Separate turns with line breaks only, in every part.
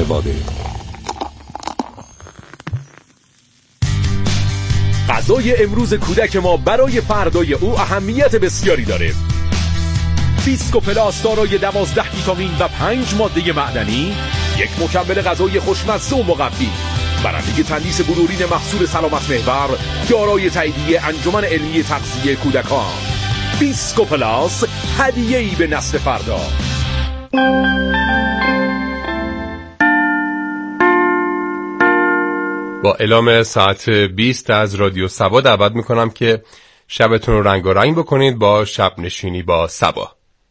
خانواده. غذای امروز کودک ما برای فردای او اهمیت بسیاری داره. بیسکوپلاس دارای 12 ویتامین و 5 ماده معدنی، یک مکمل غذایی خوشمزه و مقوی، برنده تندیس بلورین محصول سلامت محور، دارای تاییدیه انجمن علمی تغذیه کودکان. بیسکوپلاس، هدیه‌ای به نسل فردا.
با اعلام ساعت 20 از رادیو صبا دعوت میکنم که شبتون رو رنگارنگ بکنید با شب نشینی با صبا.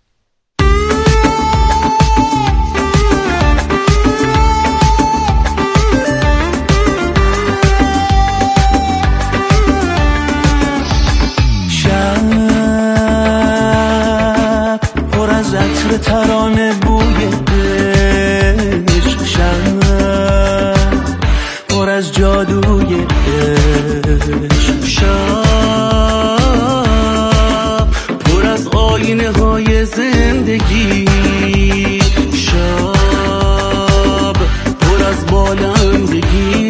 شب پر از عطر ترانه بوی عشق، شب پر از جادوی عشق، شب پر از آینه های زندگی، شب پر از بالندگی،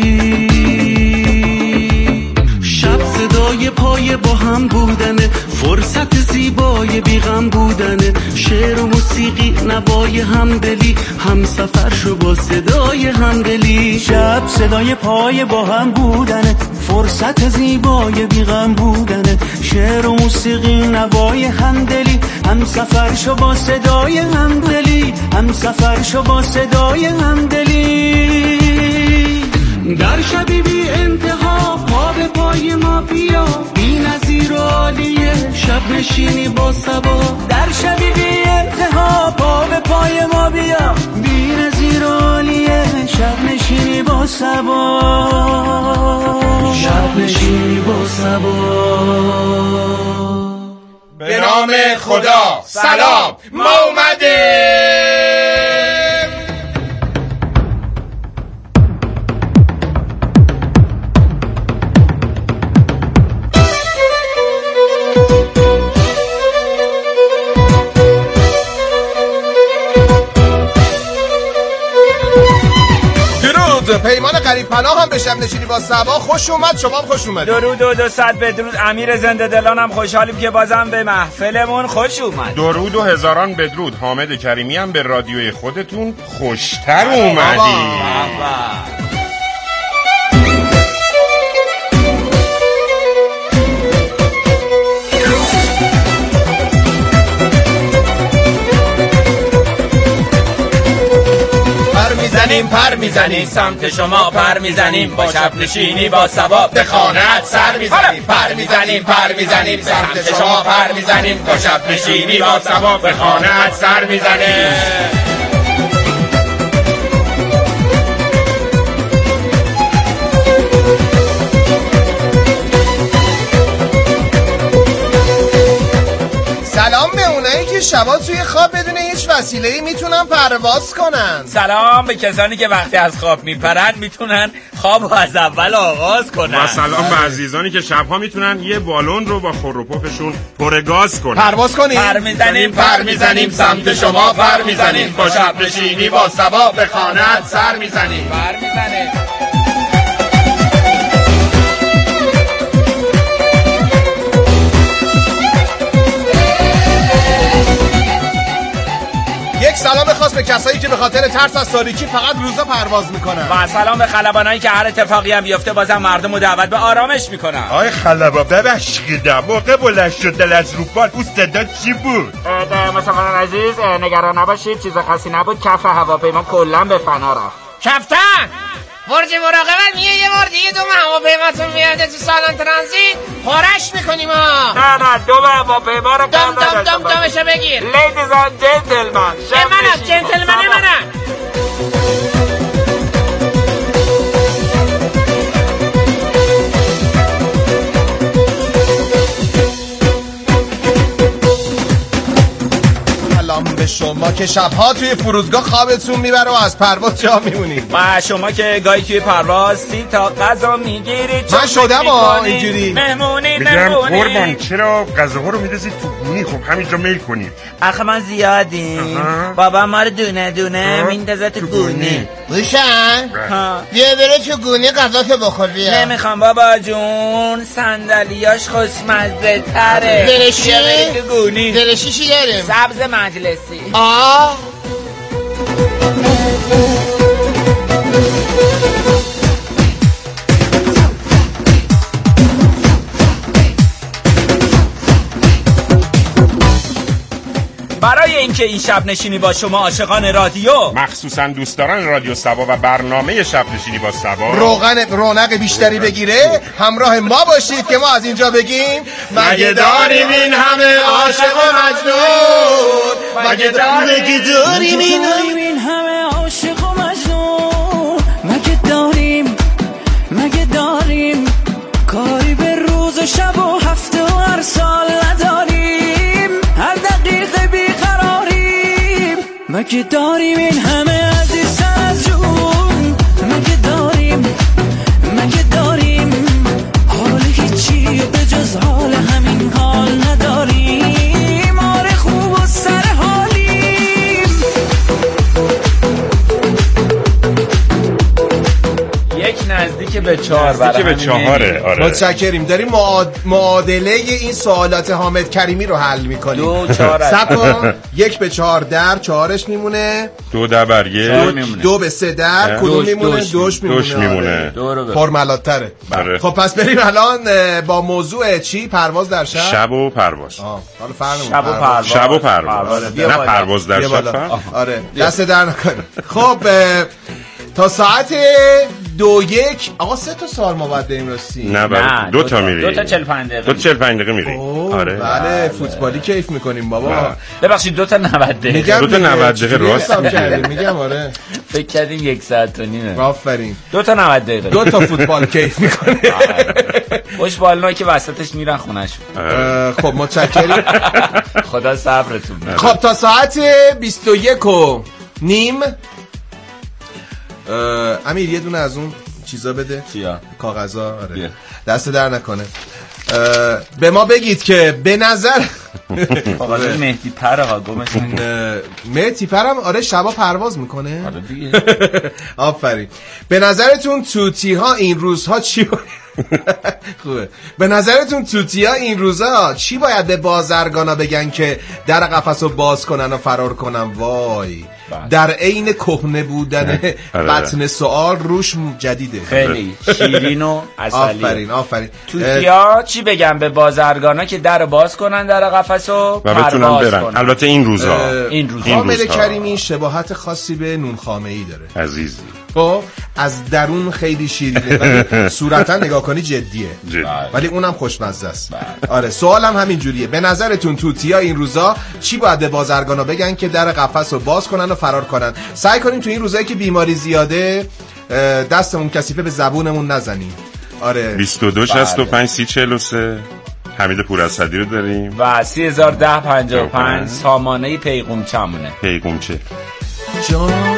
شب صدای پای با هم بودنه، فرصت زیبای بیغم بودنه، شعر و موسیقی نوای همدلی، هم سفر شو با صدای همدلی. شب صدای پای با هم بودنه، فرصت زیبای بیغم بودنه، شعر و موسیقی نوای همدلی، هم سفر شو با صدای همدلی، هم سفر شو با صدای همدلی. در شبی بی انتها پا به پای ما بیا، بی نظیر و عالیه شب نشینی با صبا. در شبی بی انتها پا به پای ما بیا، بی نظیر و عالیه شب نشینی با صبا، شب نشینی با صبا.
به نام خدا سلام، ما اومدیم. پیمان قریب پناه هم به شب نشینی با صبا خوش اومد. شما هم خوش اومد.
درود و 200 بدرود. امیر زنده دلانم خوشحالیم که بازم به محفلمون خوش اومد.
درود و هزاران بدرود. حامد کریمی هم به رادیوی خودتون خوشتر اومدی.
پر میزنیم سمت شما، پر میزنیم با شب نشینی با صبا، به خانه‌ات سر میزنیم. پر میزنیم سمت شما، پر میزنیم با شب نشینی با صبا، به خانه‌ات سر میزنیم. سلام به اونایی که شبا توی خواب بدون هیچ وسیله‌ای میتونن پرواز کنن.
سلام به کسانی که وقتی از خواب میپرن میتونن خواب از اول آغاز کنن.
و سلام به عزیزانی که شبها میتونن یه بالون رو با خور و پفشون پر گاز کنن.
پرواز کنیم.
پر میزنیم
سمت شما، پر میزنیم با شب نشینی با صبا، به خانه‌ات سر میزنیم.
پر میزنیم.
یک سلام خاص به کسایی که به خاطر ترس از تاریکی فقط روزا پرواز میکنن.
و سلام به خلبانایی که هر اتفاقی هم بیفته بازم مردم رو دعوت به آرامش میکنن.
آی خلبان ببخشیدم موقع بلند شدن از روبال اون صدا چی بود؟
مسافران عزیز نگران نباشید، چیز خاصی نبود، کف هواپیما کلا به فنا رفت.
کفتن برج مراقبت میگه یه بار دیگه دوم هواپیماتون میاد تو سالن ترانزیت پارش میکنیم ها.
نه دوم هواپیما رو
دمشو بگیر.
لیدیز اند جنتلمن.
منم جنتلمن منم.
به شما که شبها توی فرودگاه خوابتون میبره و از پرواز جا میمونید،
و شما که گاهی توی پرواز 30 تا غذا میگیرید.
من شدم اینجوری
مهمونی
میگم قربان چرا غذاها رو میدازید تو مهمونی، خب همینجا میل کنیم.
آخه ما زیادیم. بابا ما رو دونه دونه میندازه تو گونی.
روشن بیا بره تو گونی غذاشو بخور بیا.
نمیخوام بابا جون، صندلیاش خوشمزه تره.
درشی؟
تو گونی.
درشی چی داریم؟
سبز مجلسی. برای اینکه این شب نشینی با شما عاشقان رادیو،
مخصوصا دوستداران رادیو سبا و برنامه شب نشینی با سبا
رونق بیشتری بگیره، همراه ما باشید که ما از اینجا بگیم
مگه داریم این همه عاشق و مجنون،
مگه داریم این همه عاشق و مجنون، مگه داریم کاری به روز و شب و هفته و هر سال نداریم، هر دقیقه بیقراریم، مگه داریم این همه عزیز سر از جون، مگه داریم حال هیچی به جز حال همین حال نداریم، آره خوب و سر حالیم.
یک نزدیک به 4 برای
به 4. آره
متشکریم. داریم معادله این سوالات حامد کریمی رو حل میکنیم.
2 4
سکن 1 به 4 در 4ش میمونه،
2 در بر
2 به 3 در کدوم میمونه؟ 2ش
میمونه.
پرملاتره. خب پس بریم الان با موضوع چی؟ پرواز در شب.
شب و پرواز.
حالا
شب و پرواز. نه پرواز در شب.
آره دست در نکنه. خب تا ساعت 2:01 آقا 3 تا سوال ما باید بریم راستی.
نه 2 تا میری.
2 تا 45 دقیقه.
45 دقیقه میری.
آره بله فوتبالی کیف میکنیم بابا.
ببخشید 2 تا 90 دقیقه.
2 تا 90 دقیقه راست
میگم. آره
فکر کردیم 1 ساعت و نیمه.
آفرین.
2 تا 90 دقیقه.
2 تا فوتبال کیف میکنه.
خوش بالنا که وسطش میرن خونه‌شون.
خب متشکرم.
خدا صبرتون بده.
خب تا ساعت 21:30 امیر یه دونه از اون چیزا بده.
چیا؟
کاغذا. آره دست در نکنه. به ما بگید که به نظر
کاغذ مهدی پره ها گمش.
مهدی پرم آره شبا پرواز میکنه.
آره دیگه.
آفرین. به نظرتون توتی ها این روزها چی خوبه. به نظرتون توتی ها این روزها چی باید به بازرگانا بگن که در قفس رو باز کنن و فرار کنن؟ وای در عین کهنه بودن بطن سوال روش جدیده.
خیلی شیرین و عسلی.
آفرین.
توتیا چی بگم به بازرگانا که در باز کنن در قفس و
بتونن برن؟ البته این روزها
حامد کریمی شباهت خاصی به نون خامه‌ای داره
عزیزی.
خب از درون خیلی شیرینه ولی صورتا نگاه کنی جدیه. ولی اونم خوشمزه است. آره سوالم همین جوریه. به نظرتون توتیا این روزا چی باید به بازرگانا بگن که در قفس رو باز کنن و فرار کنن؟ سعی کنیم تو این روزایی که بیماری زیاده دستمون کثیفه به زبونمون نزنیم. آره
22 65 30 43 حمید پوراسدی رو داریم
و 301055 سامانه پیغومچمونه.
پیغومچه
جان.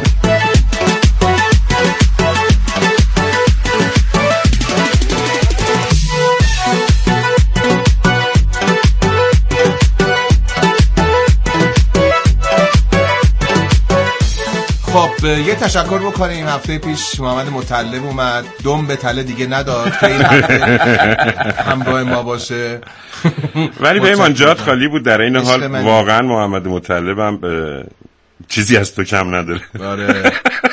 خب یه تشکر بکنیم. هفته پیش محمد مطلب اومد، دم به تله دیگه نداد که این هفته همراه ما باشه.
ولی به ایمان جات خالی بود. در این حال واقعا محمد مطلب هم چیزی از تو کم نداره.
آره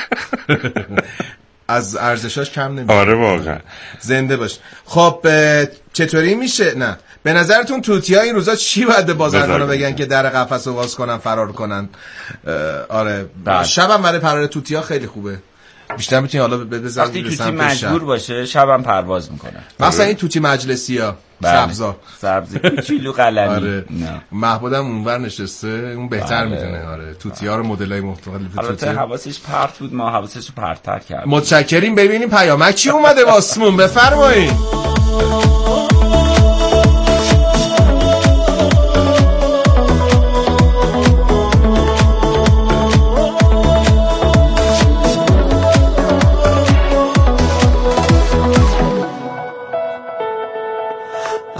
از ارزشاش کم نمیشه.
آره واقعا
زنده باش. خب چطوری میشه؟ نه به نظرتون توتی‌ها این روزا چی باید به بازرگانا بگن که در قفس رو باز کنن فرار کنن؟ آره شبم برای پرار توتی‌ها خیلی خوبه. بیشتر میتونی حالا بزنید
وقتی توتی مجبور باشه شبم پرواز میکنه.
مثلا این توتی مجلسی‌ها
سبزی کوچولو قلمی.
آره محبودم اونور نشسته اون بهتر میدونه. آره توتی‌ها رو مدلای مختلف
البته حواسش پرت بود ما حواسش رو پرت‌تر کردیم.
متشکریم. ببینیم پیامک چی اومده واسمون. بفرمایید.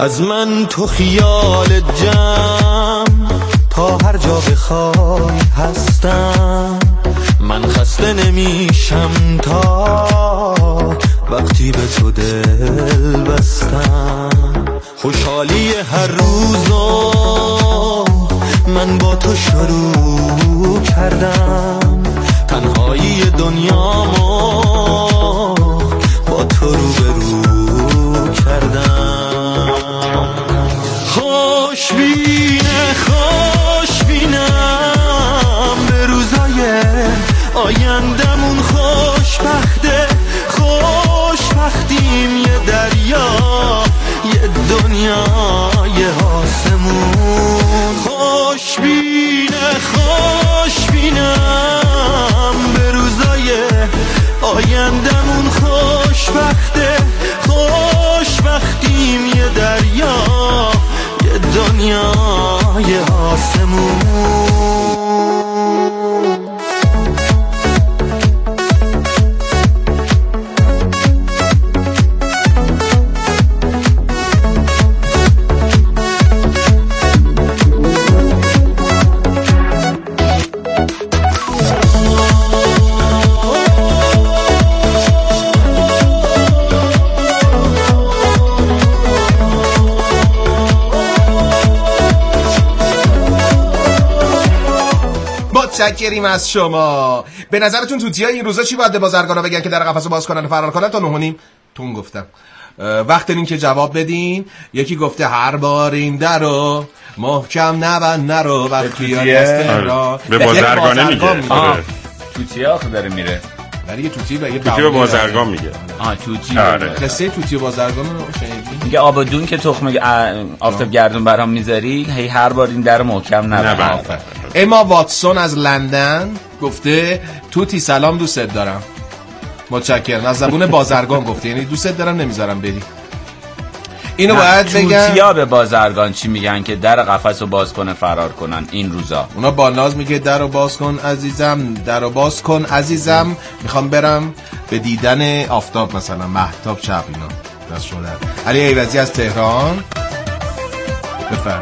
از من تو خیال جمع تا هر جا بخوای هستم. من خسته نمیشم تا وقتی به تو دل بستم. خوشحالی هر روزو من با تو شروع کردم. تنهایی دنیامو با تو روبرو کردم. خوشبینم به روزای آیندمون. خوشبخته خوشبختیم یه دریا یه دنیا یه آسمون. خوشبینم به روزای آیندمون. خوشبخته خوشبختیم یه دریا یه دنیا یه آسمون.
متشکریم از شما. به نظرتون توتی‌ها این روزا چی باید به بازرگانا بگن که در قفسو باز کنن و فرار کنن؟ تا 9:30 تون گفتم. وقت این که جواب بدین. یکی گفته هر بار این درو محکم نبند نرو وقتی از تهران.
به بازرگانه میگه.
توتی‌ها آخه داره میره.
ولی یه توتی
به بازرگان میگه.
توتی.
قصه توتی بازرگان رو شنیدی؟
میگه آبادون که تخم آفتاب گردون برام میذاری هی هر بار این در محکم نبند.
اما واتسون از لندن گفته توتی سلام دوست دارم. متشکرم. از زبون بازرگان گفته، یعنی دوست دارم نمیذارم بری. اینو باید بگم.
توتیا به بازرگان چی میگن که در قفسو باز کنه فرار کنن این روزا؟
اونا با ناز میگه درو باز کن عزیزم، درو باز کن عزیزم، میخوام برم به دیدن آفتاب مثلا مهتاب چپ. اینا دست شما در. علی ایوزی از تهران بفرم.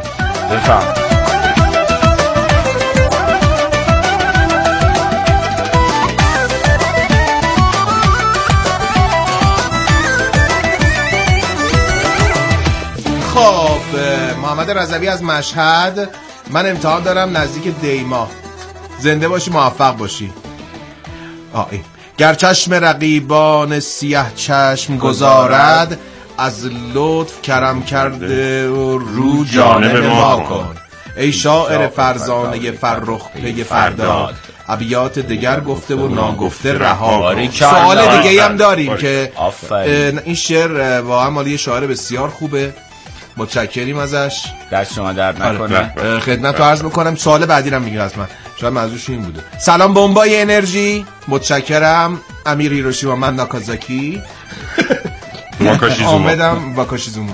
خب محمد رضوی از مشهد، من امتحان دارم نزدیک دیما. زنده باشی موفق باشی. گر چشم رقیبان سیاه چشم گذارد، از لطف کرم کرده و رو جانب ما کن. ای شاعر فرزانه فرخ پی فردا، ابیات دگر گفته و ناگفته رها. سوال دیگه هم داریم که این شعر واقعا مال یه شاعر بسیار خوبه، متشکریم ازش،
دست شما درد نکنه.
خدمت رو عرض میکنم. سوال بعدی رو میگه از من، شاید منظورش این بوده. سلام بمبای انرژی، متشکرم. امیر هیروشیما من ناکازاکی. آمدم واکاشیزوما.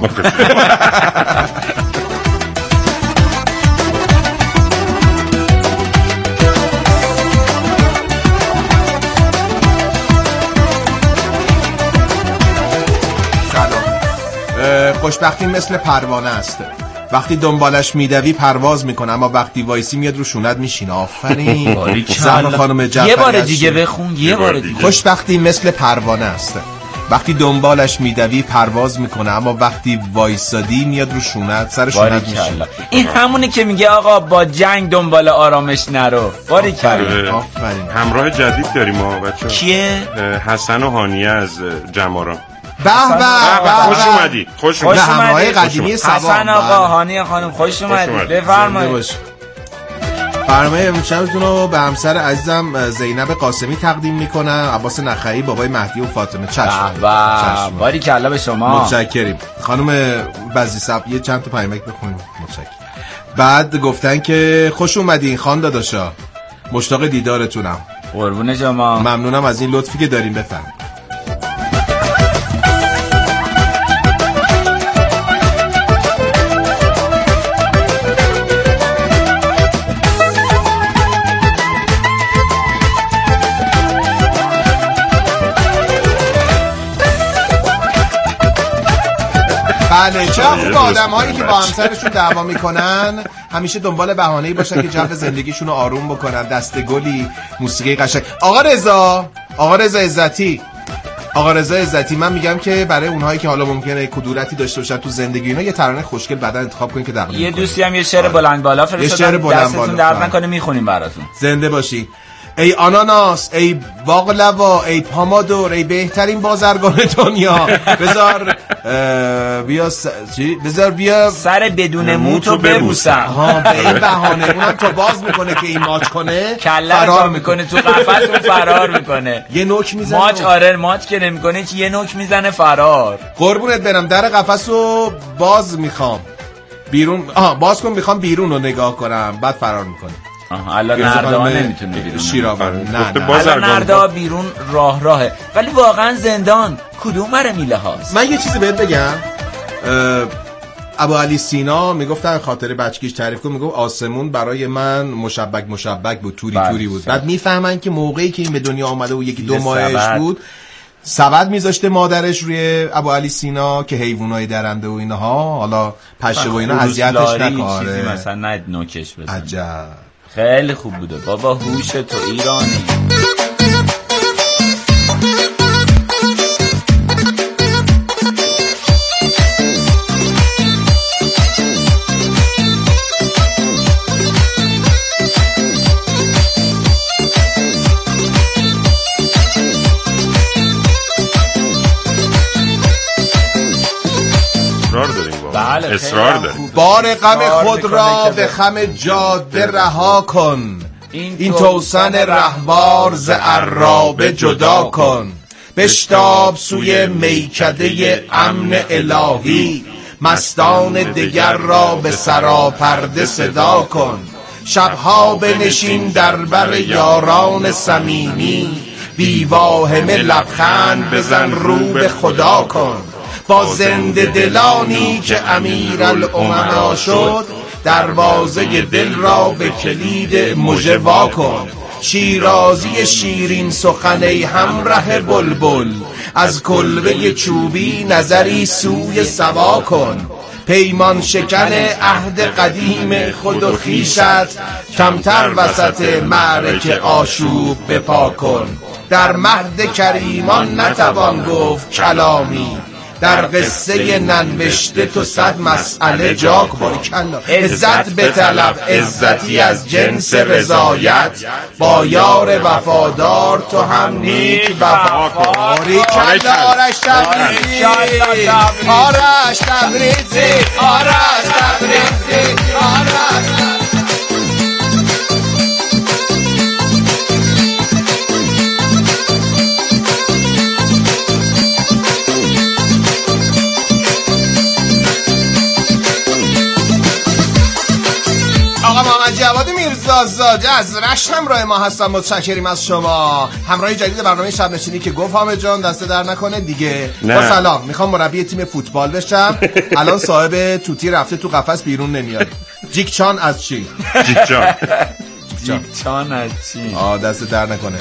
خوشبختی مثل پروانه است، وقتی دنبالش میدوی پرواز میکنه، اما وقتی وایسی میاد رو شونت میشینه. آفرین. زهرا خانم جعفری.
یه بار دیگه بخون. یه بار دیگه.
خوشبختی مثل پروانه است، وقتی دنبالش میدوی پرواز میکنه، اما وقتی وایسادی میاد رو شونت، سر شونت میشینه.
این همونه که میگه آقا با جنگ دنبال آرامش نرو. باریکلا.
آفرین.
همراه جدید داریم ما بچه‌ها.
کیه؟
حسن و هانیه از جماران.
به
خوش اومدی. خوش اومدی.
همراهی قدیمی سبا.
حسن آقا، هانیه خانم خوش اومدید. بفرمایید.
برنامه امشبتون رو به همسر عزیزم زینب قاسمی تقدیم میکنم، عباس نخعی، بابای مهدی و فاطمه. چشم.
باریکلا به شما.
متشکریم. خانم بزی صاحب یه چند تا پیامک بخونیم. متشکرم. بعد گفتن که خوش اومدین خان داداشا، مشتاق دیدارتونم.
قربون شما.
ممنونم از این لطفی که داریم. بفرمایید. بله چه خوب آدم‌هایی که با همسرشون دعوا میکنن همیشه دنبال بهانه‌ای باشن که جو زندگیشون رو آروم بکنن. دستگلی، موسیقی قشنگ. آقا رضا عزتی من میگم که برای اونهایی که حالا ممکنه کدورتی داشته باشن تو زندگی اینا یه ترانه خوشگل بعدا انتخاب کنین که دقیقاً
یه دوستی هم یه شعر بلند بالا فرستادن، دستتون درد نکنه میخونیم براتون.
زنده باشی. ای آناناس، ای باقلوا، ای پامادور، ای بهترین بازرگان دنیا. بذار بیا
سر بدون موتو ببوسم.
ها به این بهانه اونم تو باز میکنه که این ماچ کنه
فرار میکنه تو قفس اون فرار میکنه.
یه نوک میزنه
ماچ. آره ماچ که نمیکنه چی، یه نوک میزنه فرار.
قربونت برم در قفسو باز میخوام بیرون باز کن، میخوام بیرون رو نگاه کنم بعد فرار میکنه.
الان نردا نمیتونه بیرون.
شیراور نه
الان نردا بیرون راهه، ولی واقعا زندان کدوم بره میله هاست.
من یه چیزی بهت بگم. ابو علی سینا میگفتن خاطر بچگیش تعریف کن، میگفت آسمون برای من مشبک بود، توری بود. بعد میفهمن که موقعی که این به دنیا آمده و یکی 2 ماهش بود سبد میذاشته مادرش روی ابو علی سینا که حیوانای درنده و اینها حالا پشه و اینا اذیتش نکنه.
چیزی مثلا نه نوکش بزنه.
عجب
خیلی خوب بوده بابا. هوش تو ایرانی.
اصرار داریم.
بار غم خود را به خم جاده رها کن، این توسن رهوار ز عرابه جدا کن. بشتاب سوی میکده امن الهی، مستان دگر را به سراپرده صدا کن. شبها بنشین در بر یاران صمیمی، بی واهمه لبخند بزن رو به خدا کن. با زنده دلانی که امیرالامنا شد، دروازه دل را به کلید مژه وا کن. شیرازی شیرین سخنی همراه بلبل، از کلبه چوبی نظری سوی سوا کن. پیمان شکن عهد قدیم خود و خویشت، کمتر وسط معرکه آشوب بپا کن. در مهد کریمان نتوان گفت کلامی، در قصه ننوشته تو 100 مسئله جا کن. عزت به طلب، عزتی از جنس رضایت، با یار وفادار تو هم نیک وفا کن. آرش تبریزی، آرش تبریزی، آرش تبریزی، آرش. جواد میرزازاده از رشت همراه ما هستم. متشکریم از شما. همراه جدید برنامه شب نشینی که گفت حامد جان دست در نکنه دیگه. با سلام، میخوام مربی تیم فوتبال بشم. الان صاحب توتی رفته تو قفس بیرون نمیاد. جیکچان از چی؟
جیکچان از چی؟
دست در نکنه.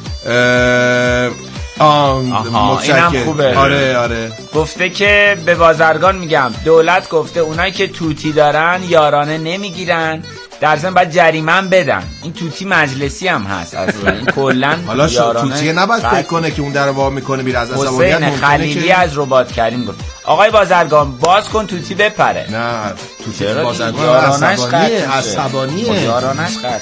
اینم خوبه.
آره
گفته که به بازرگان میگم دولت گفته اونایی که توتی دارن یارانه نمیگیرن، در ضمن باید جریمه هم بدن. این توتی مجلسی هم هست اصلا. این کلا
حالا توتی نباید فکر کنه که اون در وا میکنه میره از عصبانیت.
حسین خلیلی از رباط کریم گفت آقای بازرگان باز کن توتی بپره.
نه توتی بازرگان عصبانیه.
یارانش قطع.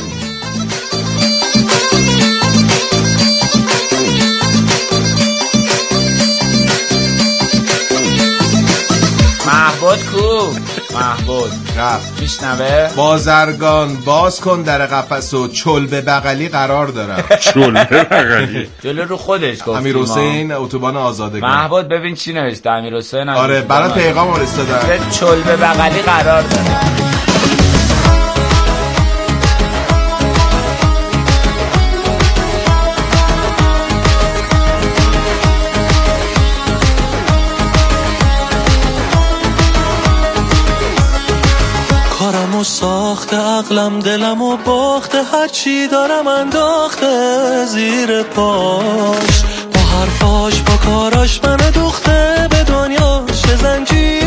محبود رفت. میشنوه
بازرگان باز کن در قفس و چل به بغلی قرار دارم.
چل به بغلی
جلو رو خودش گفت
امیر حسین اتوبان آزادگان.
محبود ببین چی نوشته امیر حسین.
آره برای پیغام فرستادن
چل به بغلی قرار دارم.
کارمو ساخته عقلم دلمو باخته، هرچی دارم انداخته زیر پاش، با حرفاش با کاراش من دوخته، به دنیا چه زنجیر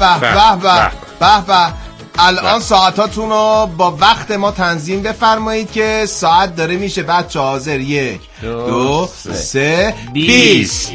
به. الان ساعتاتون رو با وقت ما تنظیم بفرمایید که ساعت داره میشه. بچه حاضر 1 2 3 20.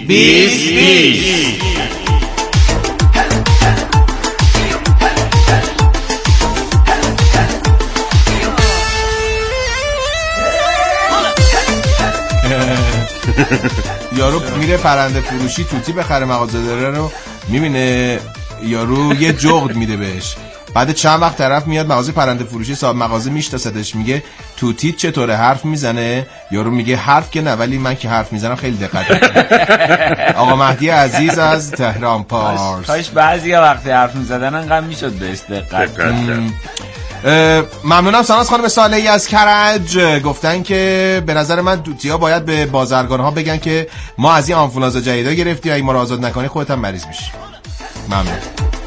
یارو میره پرنده فروشی توتی بخره، مغازه داره رو میبینه یارو یه جغد میده بهش. بعد چند وقت طرف میاد مغازه پرنده فروشی، صاحب مغازه میشناسدش، میگه توتیت چطوره، حرف میزنه؟ یارو میگه حرف که نه، ولی من که حرف میزنم خیلی دقت میکنم. آقا مهدی عزیز از تهران پارس.
کاش بعضیا وقتی حرف میزدن انقدر میشد بهش دقت کنم.
ممنونم ساناز خانم صالحی از کرج. گفتن که به نظر من توتیا باید به بازرگان‌ها بگن که ما از این آنفولانزا جدیدا گرفتیم، اگه ما رو آزاد نکنی خودت هم مریض میشی. ممنون.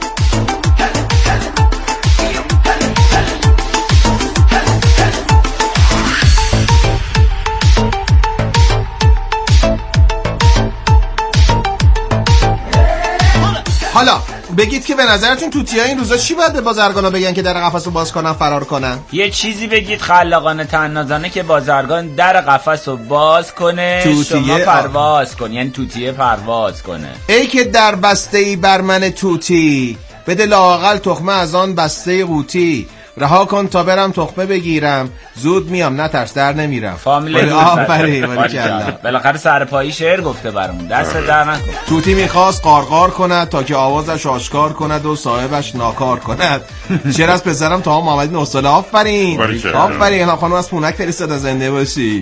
حالا بگید که به نظرتون توتی‌ها این روزا چی باید به بازرگانا بگن که در قفس رو باز کنن فرار کنن؟
یه چیزی بگید خلاقانه طنازانه که بازرگان در قفس رو باز کنه، شما پرواز کن، یعنی توتیه پرواز کنه.
ای که در بسته‌ای بر من توتی، بده لااقل تخمه از آن بسته قوطی، رها کن تا برم تخمه بگیرم، زود میام نترس در نمیرم.
فامیل بالاخره سرپایی شعر گفته برامون، دست در نکن.
توتی میخواست قارقار کند تا که آوازش آشکار کند و صاحبش ناکار کند. شعر از پسرم تا محمدی نوستاله. آفرین آفرین. خانم از پونک فرستاد، زنده باشی.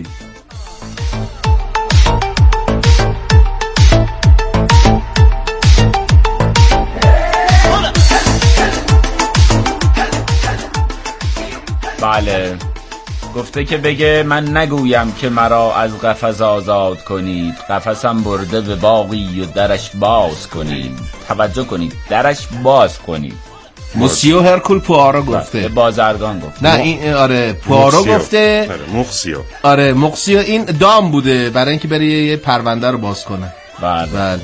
بله گفته که بگه من نگویم که مرا از قفس آزاد کنید، قفسم برده به باغی و درش باز کنید. توجه کنید، درش باز کنید.
موسیو هرکول پوارو گفته،
بازرگان گفته.
نه این آره پوارو گفته.
مخسیو.
آره مخسیو این دام بوده برای اینکه بره یه پرونده رو باز کنه.
بله.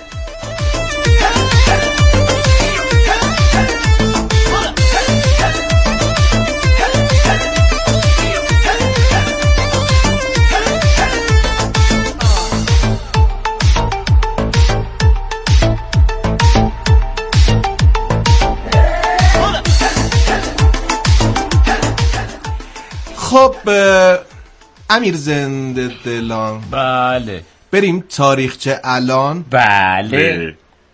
خب امیر زنده دلان،
بله
بریم تاریخچه الان.
بله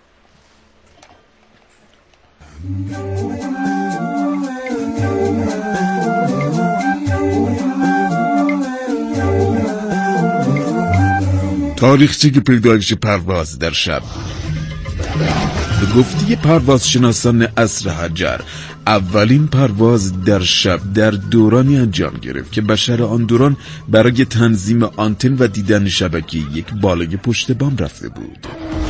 تاریخچه پیدایش پرواز در شب. به گفته پروازشناسان عصر حجر، اولین پرواز در شب در دورانی انجام گرفت که بشر آن دوران برای تنظیم آنتن و دیدن شبکه یک بالای پشت بام رفته بود.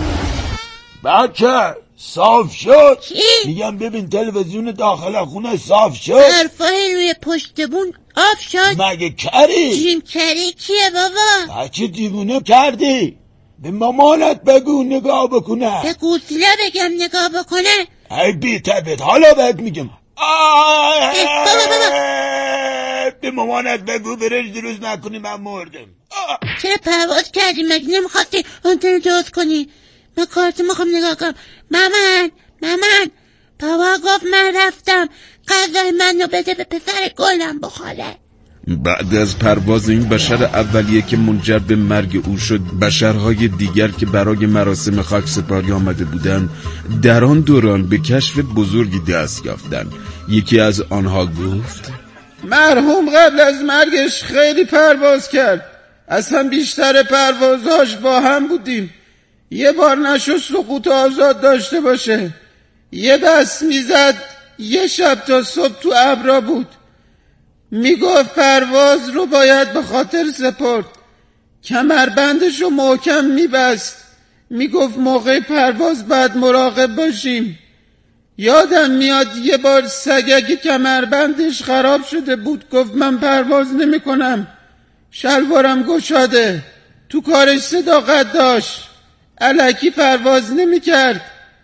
بچه صاف شد. میگم ببین تلویزیون داخل خونه صاف شد.
حرفای روی پشت بون آف شد.
مگه کری؟
جیم کری کیه بابا؟
بچه دیوونه کردی. به مامانت بگو نگاه بکنه.
به گوزیلا بگم نگاه بکنه.
ای بی تبت حالا بهت میگم.
بابا
به مامانت بگو برش درست نکنی من مردم.
چرا پرواز کردی؟ مگه نمیخواستی آنتن درست کنی؟ من کارتو میخوام نگاه کنم. مامان بابا گفت من رفتم غذای منو بده به پسر گلم بخوره.
بعد از پرواز این بشر اولیه که منجر به مرگ او شد، بشرهای دیگر که برای مراسم خاکسپاری آمده بودند در آن دوران به کشف بزرگی دست یافتند. یکی از آنها گفت
مرحوم قبل از مرگش خیلی پرواز کرد، اصلا بیشتر پروازهاش با هم بودیم. یه بار نشد سقوط آزاد داشته باشه. یه دست میزد یه شب تا صبح تو ابرا بود. میگفت پرواز رو باید به خاطر سپرد، کمربندش رو محکم میبست. میگفت موقع پرواز باید مراقب باشیم. یادم میاد یه بار سگک کمربندش خراب شده بود، گفت من پرواز نمی کنم، شلوارم گشاده. تو کارش صداقت داشت، الکی پرواز نمی کرد.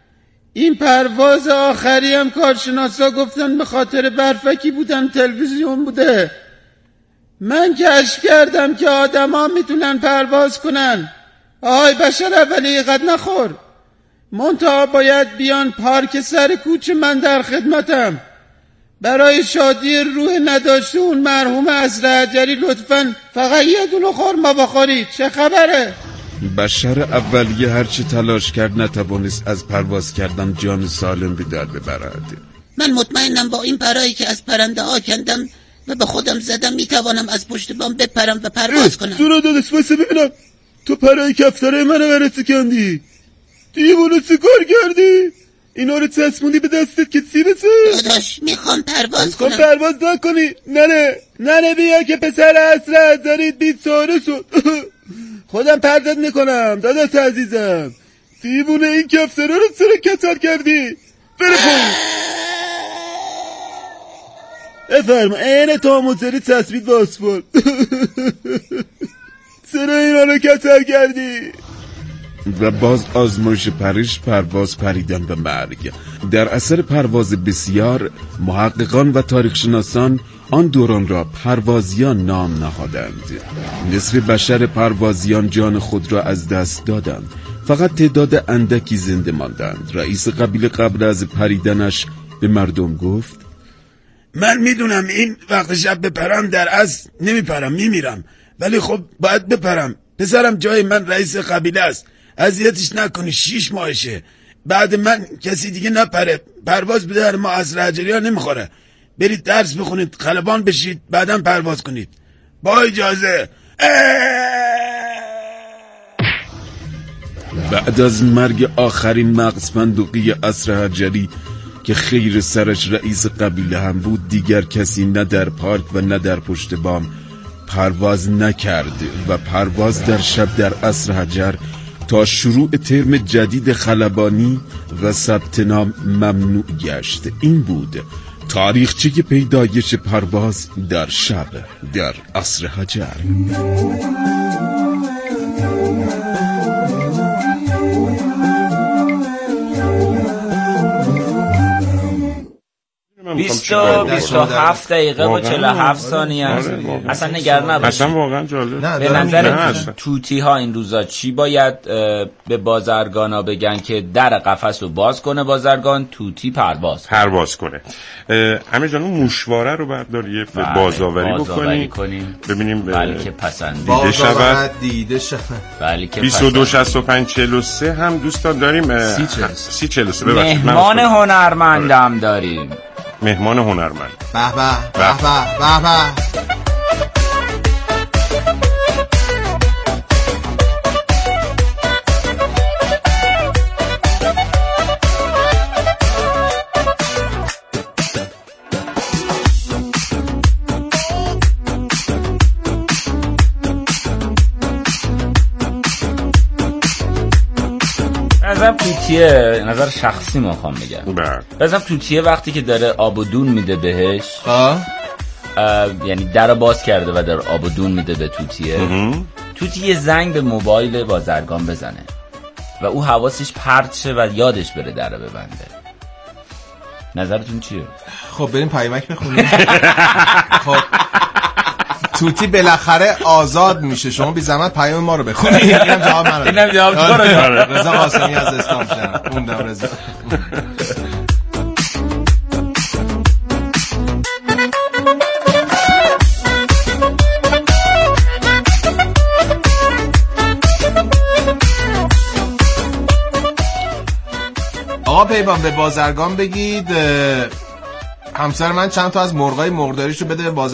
این پرواز آخری هم کارشناسا گفتن به خاطر برفکی بودن، تلویزیون بوده. من کشف کردم که آدم ها میتونن پرواز کنن. آهای بشر اولی قد نخور، منتها باید بیان پارک سر کوچه، من در خدمتم. برای شادی روح نداشته اون مرحوم عصر حجری لطفاً فقط یه دونه خورما بخورید. چه خبره؟
بشر اولیه هرچی تلاش کرد نتوانست از پرواز کردن جان سالم به در ببرد.
من مطمئنم با این پرایی که از پرنده ها کندم و به خودم زدم میتوانم از پشت بام بپرم و پرواز کنم.
تو را دادش واسه ببینم، تو پرای کفتره منو برسی کندی، دیوونه چه کار کردی؟ اینا رو چسبوندی به دستت که چی بسه؟
داداش میخوام پرواز کنم.
پرواز نکنی. نه بیا که پسر عصر حجری بیچاره شد. خودم پردت میکنم داداش عزیزم. دیوونه این کفتره رو چرا کچل کردی؟ بره پایین. بفرما این تاموزری چسبید با اسفال. چرا اینا رو کچل کردی؟
و باز آزمایش پرواز پریدن به مرگ. در اثر پرواز بسیار، محققان و تاریخشناسان آن دوران را پروازیان نام نهادند. نصف بشر پروازیان جان خود را از دست دادند، فقط تعداد اندکی زنده ماندند. رئیس قبیله قبل از پریدنش به مردم گفت:
من میدونم این وقت شب بپرم در اصل نمیپرم، میمیرم، ولی خب باید بپرم. پسرم جای من رئیس قبیله است، اذیتش نکنی، 6 ماهشه. بعد من کسی دیگه نپره. پرواز به در ما عصر حجری ها نمیخوره. برید درس بخونید، خلبان بشید، بعدم پرواز کنید. با اجازه.
بعد از مرگ آخرین مغز فندقی عصر حجری که خیر سرش رئیس قبیله هم بود، دیگر کسی نه در پارک و نه در پشت بام پرواز نکرد و پرواز در شب در عصر حجر تا شروع ترم جدید خلبانی و ثبت نام ممنوع گشت. این بود تاریخچه پیدایش پرواز در شب در عصر حجر.
بیست و 7 دقیقه و 47 ثانیه است. اصلا نگران نباشید.
اصلا واقعا جالب.
به نظر توتی ها این روزا چی باید به بازرگانا بگن که در قفس رو باز کنه بازرگان، توتی پرواز کنه؟
امیر جان موشواره رو بردار یه بازآوری بکنیم ببینیم
بلکه پسندیده
شود. بلکه 22 65 43 هم دوستان داریم. 30 43
مهمان هنرمندم داریم.
مهمان هنرمند.
به به به به به.
بازم توتیه، نظر شخصی ما خوام بگم، بازم توتیه وقتی که داره آب و دون میده بهش، یعنی در باز کرده و در آب و دون میده به توتی یه زنگ به موبایل بازرگان بزنه و او حواسش پرت شه و یادش بره در ببنده. نظرتون چیه؟
خب بریم پیامک بخونیم. خب توتی بالاخره آزاد میشه، شما بی زحمت پیام ما رو بخونید. اینم جواب منه.
اینم جواب تو رو.
رضا قاسمی از اسلام شهر. خوندم رضا. آقا پیمان به بازرگان بگید همسر من چند تا از مرغای مرغداریشو بده به بازرگان.